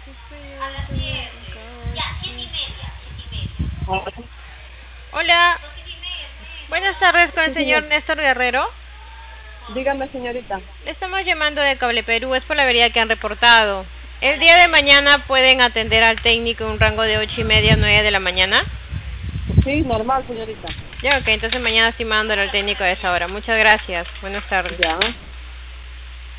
Hola, buenas tardes con Sí, el señor señor. Néstor Guerrero. Dígame, señorita. Le estamos llamando de Cable Perú, es por la avería que han reportado. El día de mañana pueden atender al técnico en un rango de 8:30 a 9 de la mañana. Sí, normal, señorita. Ya, ok, entonces mañana estoy mandándole al técnico a esa hora. Muchas gracias, buenas tardes. Ya.